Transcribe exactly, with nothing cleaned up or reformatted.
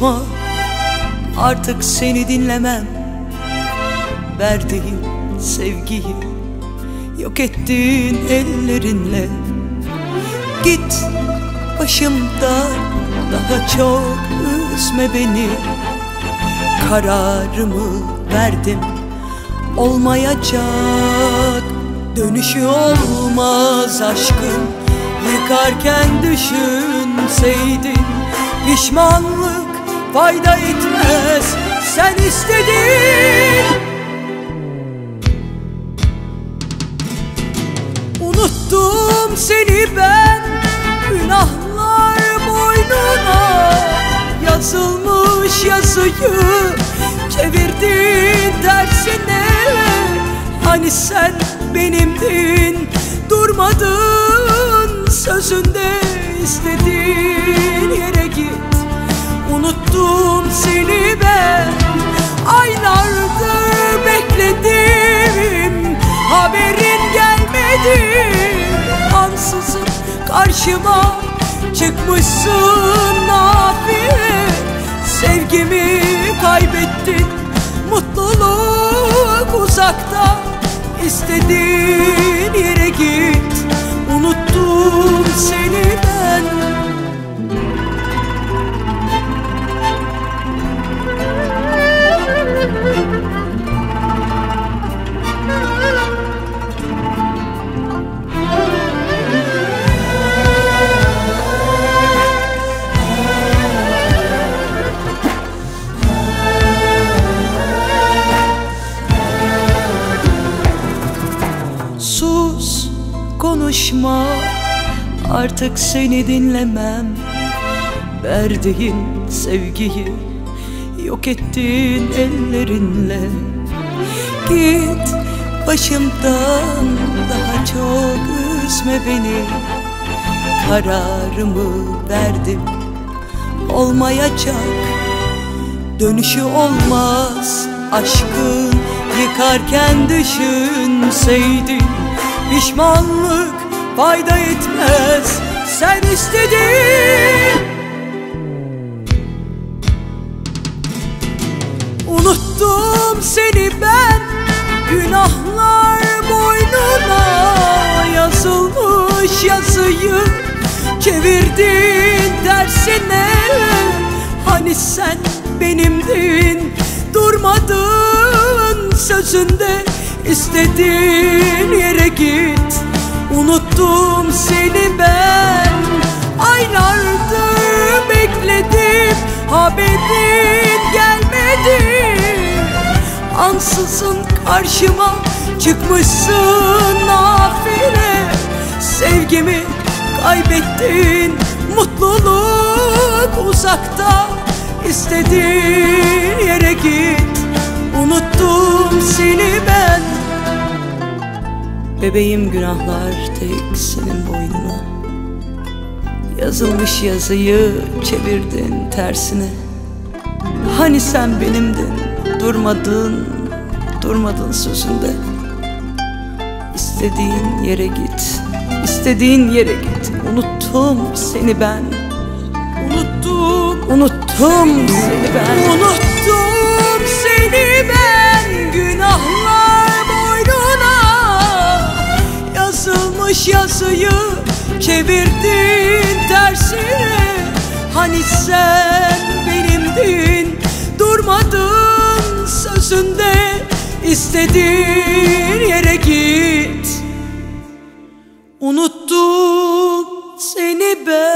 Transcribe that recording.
konuşma, artık seni dinlemem. Verdiğin sevgiyi yok ettiğin ellerinle. Git başımdan, daha çok üzme beni. Kararımı verdim, olmayacak, dönüşü olmaz aşkım. Yıkarken düşünseydin, pişmanlık fayda etmez, sen istedin. Unuttum seni ben, günahlar boynuna. Yazılmış yazıyı çevirdin tersine. Hani sen benimdin, durmadın sözünde, istediğin yere git. Unuttum seni ben, aylardır bekledim, haberin gelmedi. Ansızın karşıma çıkmışsın nafile. Sevgimi kaybettin, mutluluk uzakta, istediğin yere git. Unuttum seni ben. Sus, konuşma, artık seni dinlemem. Verdiğin sevgiyi yok ettiğin ellerinle. Git başımdan, daha çok üzme beni. Kararımı verdim, olmayacak, dönüşü olmaz aşkın. Yıkarken düşünseydin, pişmanlık fayda etmez, sen istedin. Unuttum seni ben, günahlar boynuna. Yazılmış yazıyı çevirdin tersine. Hani sen benimdin, durmadın sözünde, istediğin yere git. Unuttum seni ben, aylardır bekledim, haberin gelmedi. Ansızın karşıma çıkmışsın nafile. Sevgimi kaybettin, mutluluk uzakta, istediğin yere git. Unuttum seni ben. Bebeğim, günahlar tek senin boynuna. Yazılmış yazıyı çevirdin tersine. Hani sen benimdin, durmadın, durmadın sözünde. İstediğin yere git, istediğin yere git. Unuttum seni ben, unuttum, unuttum seni ben. Unuttum seni ben, günahlar boynuna. Yazılmış yazıyı çevirdin tersine. Hani sen benimdin, durmadın sözünde, istediğin yere git. Unuttum seni ben.